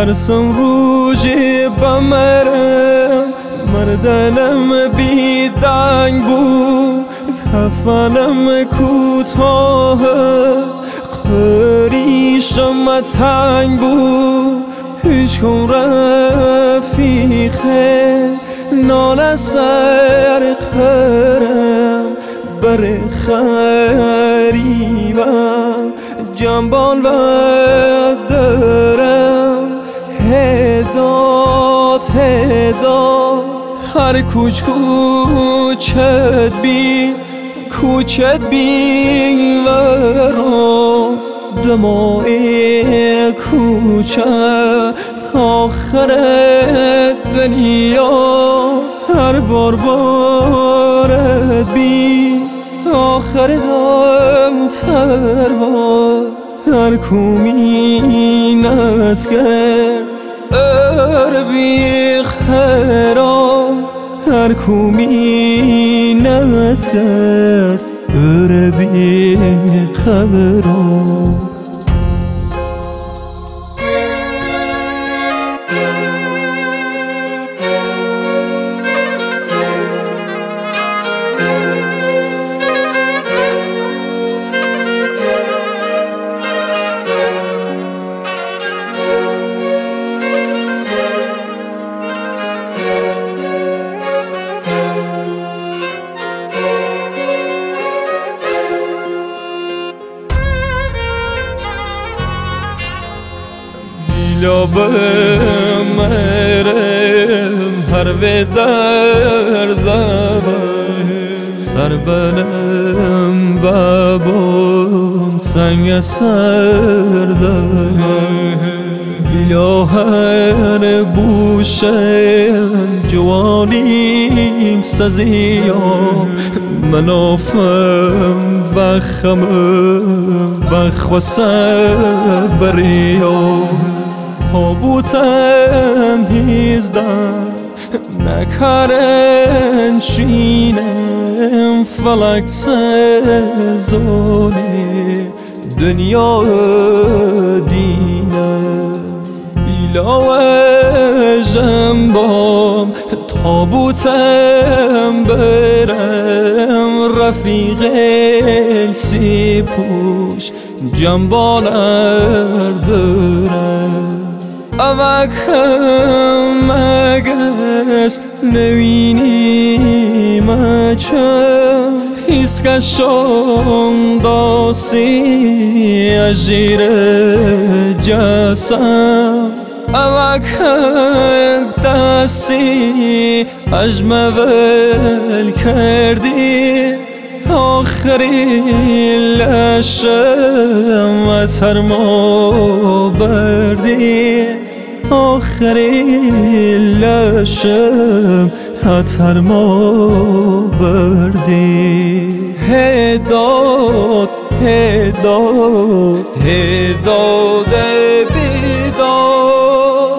ترسم روزی بمرم، مردنم بی دنگ بود، کفنم کوتاه، قریشم تنگ بود. هیچ کن رفیقه نان سر خرم، بر خریبم جنبان و درم. هداد هر کوچت بین و راست، دمای کوچه آخر دنیاست. هر بارت بین آخر دم تر بار، هر کومینت کرد بی خیرا، هر کومینت کرد بی خیرا. یا بمرم هر به دردم، سر بنم و بام سنگ سردم. بیا هر بوشم جوانیم سزیا، منافم و خمم و خواسم بریا. تابوتم هیزدم نکرن چینم، فلک سزانه دنیا دینم. بیلاوجم بام تابوتم برم، رفیق سی پوش جنبالر دارم. اوکم مگس نوینی مچم، ایسکشون داسی اجیر جسم. اوکم دستی اجمول کردی، آخری لشم و ترما بردی، آخری لشم و ترما بردی. هداد بیداد.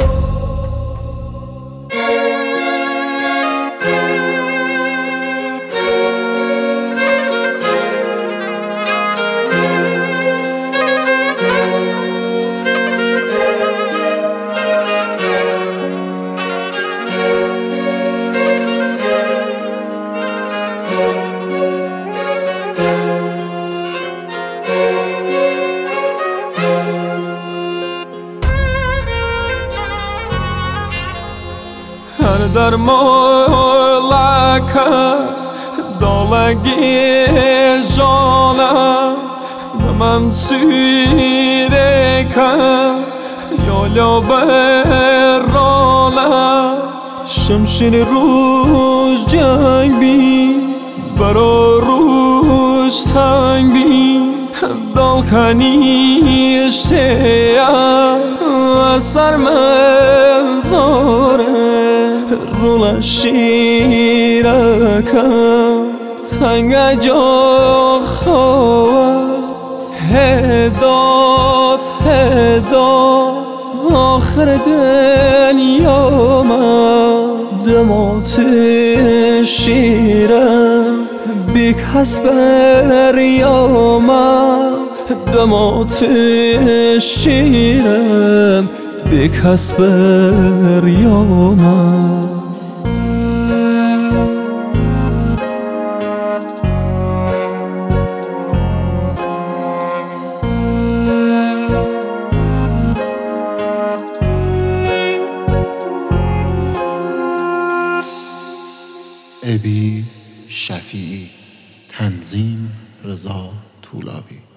در مولکه دالگی جانم، من سیره کن یا برانم. شمشیر روز جنگ بین، برا روز تنگ بین، دال کنیشته سر من زاره. رولا شیرکم تنگ جا خواه. هداد آخر دنیا من، دمات شیرم بی کس بریامم. دمات شیرم بکسب ریامم. ابی شفیعی. تنظیم رضا طولابی.